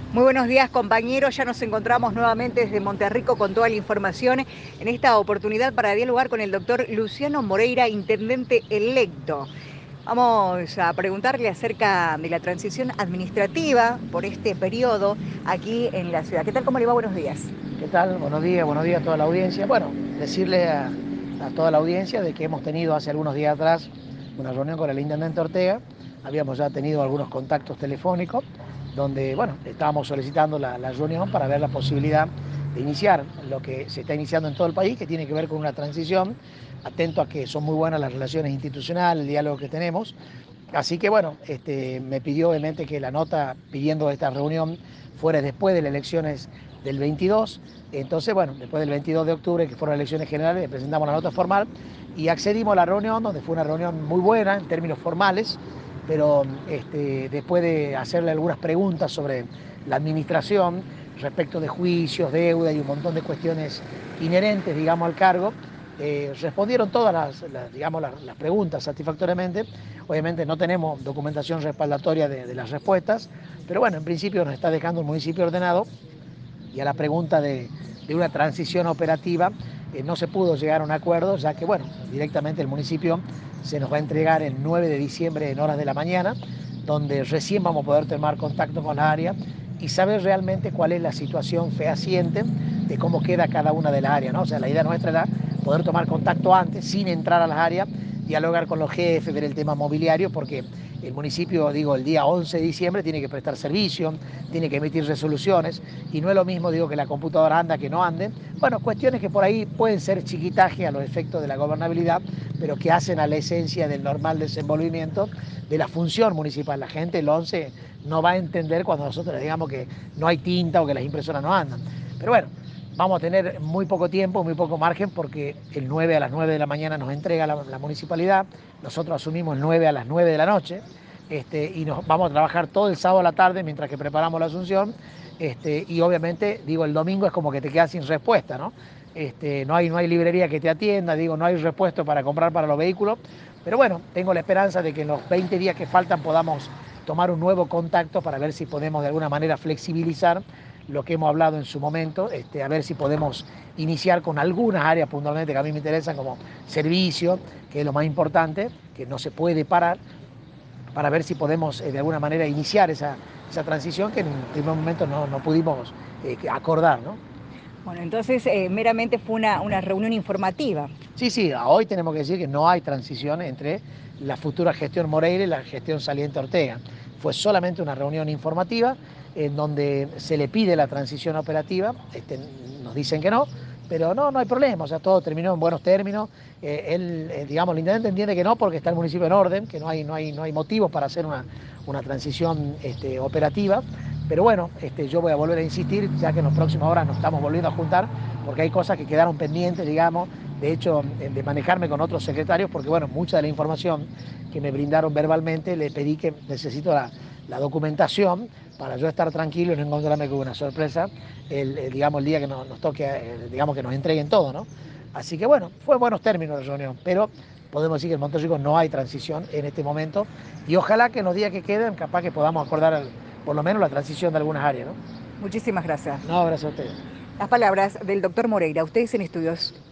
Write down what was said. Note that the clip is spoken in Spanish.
Muy buenos días, compañeros. Ya nos encontramos nuevamente desde Monterrico con toda la información en esta oportunidad para dialogar con el doctor Luciano Moreira, intendente electo. Vamos a preguntarle acerca de la transición administrativa por este periodo aquí en la ciudad. ¿Qué tal? ¿Cómo le va? Buenos días. ¿Qué tal? Buenos días a toda la audiencia. Bueno, decirle a toda la audiencia de que hemos tenido hace algunos días atrás una reunión con el intendente Ortega. Habíamos ya tenido algunos contactos telefónicos donde, bueno, estábamos solicitando la reunión para ver la posibilidad de iniciar lo que se está iniciando en todo el país, que tiene que ver con una transición, atento a que son muy buenas las relaciones institucionales, el diálogo que tenemos. Así que bueno, me pidió obviamente que la nota pidiendo esta reunión fuera después de las elecciones del 22. Entonces, bueno, después del 22 de octubre, que fueron las elecciones generales, le presentamos la nota formal y accedimos a la reunión, donde fue una reunión muy buena en términos formales, pero después de hacerle algunas preguntas sobre la administración respecto de juicios, deuda y un montón de cuestiones inherentes, digamos, al cargo, respondieron todas digamos, las preguntas satisfactoriamente. Obviamente no tenemos documentación respaldatoria de las respuestas, pero bueno, en principio nos está dejando un municipio ordenado y a la pregunta de una transición operativa no se pudo llegar a un acuerdo, ya que bueno, directamente el municipio se nos va a entregar el 9 de diciembre en horas de la mañana, donde recién vamos a poder tomar contacto con la área y saber realmente cuál es la situación fehaciente de cómo queda cada una de las áreas, ¿no? O sea, la idea nuestra era poder tomar contacto antes, sin entrar a las áreas, dialogar con los jefes, ver el tema mobiliario, porque el municipio, digo, el día 11 de diciembre tiene que prestar servicio, tiene que emitir resoluciones, y no es lo mismo, digo, que la computadora anda que no ande. Bueno, cuestiones que por ahí pueden ser chiquitaje a los efectos de la gobernabilidad, pero que hacen a la esencia del normal desenvolvimiento de la función municipal. La gente, el 11, no va a entender cuando nosotros le digamos que no hay tinta o que las impresoras no andan. Pero bueno, vamos a tener muy poco tiempo, muy poco margen, porque el 9 a las 9 de la mañana nos entrega la municipalidad, nosotros asumimos el 9 a las 9 de la noche, y nos vamos a trabajar todo el sábado a la tarde mientras que preparamos la asunción, y obviamente, digo, el domingo es como que te quedas sin respuesta, ¿no? No hay librería que te atienda, digo, no hay repuesto para comprar para los vehículos, pero bueno, tengo la esperanza de que en los 20 días que faltan podamos tomar un nuevo contacto para ver si podemos de alguna manera flexibilizar lo que hemos hablado en su momento, a ver si podemos iniciar con algunas áreas puntualmente que a mí me interesan, como servicio, que es lo más importante, que no se puede parar, para ver si podemos de alguna manera iniciar esa transición que en un primer momento no pudimos acordar, ¿no? Bueno, entonces meramente fue una reunión informativa. Sí, sí, a hoy tenemos que decir que no hay transición entre la futura gestión Moreira y la gestión saliente Ortega. Fue solamente una reunión informativa en donde se le pide la transición operativa, nos dicen que no, pero no hay problema, o sea, todo terminó en buenos términos. Digamos, el intendente entiende que no porque está el municipio en orden, que no hay motivos para hacer una transición operativa. Pero bueno, yo voy a volver a insistir, ya que en las próximas horas nos estamos volviendo a juntar, porque hay cosas que quedaron pendientes, digamos, de hecho, de manejarme con otros secretarios, porque bueno, mucha de la información que me brindaron verbalmente, le pedí que necesito la documentación para yo estar tranquilo y no encontrarme con una sorpresa, digamos, el día que nos toque, digamos, que nos entreguen todo, ¿no? Así que bueno, fue en buenos términos la reunión, pero podemos decir que en Monterrico no hay transición en este momento y ojalá que en los días que queden, capaz que podamos acordar por lo menos la transición de algunas áreas, ¿no? Muchísimas gracias. No, gracias a ustedes. Las palabras del doctor Moreira. Ustedes en estudios.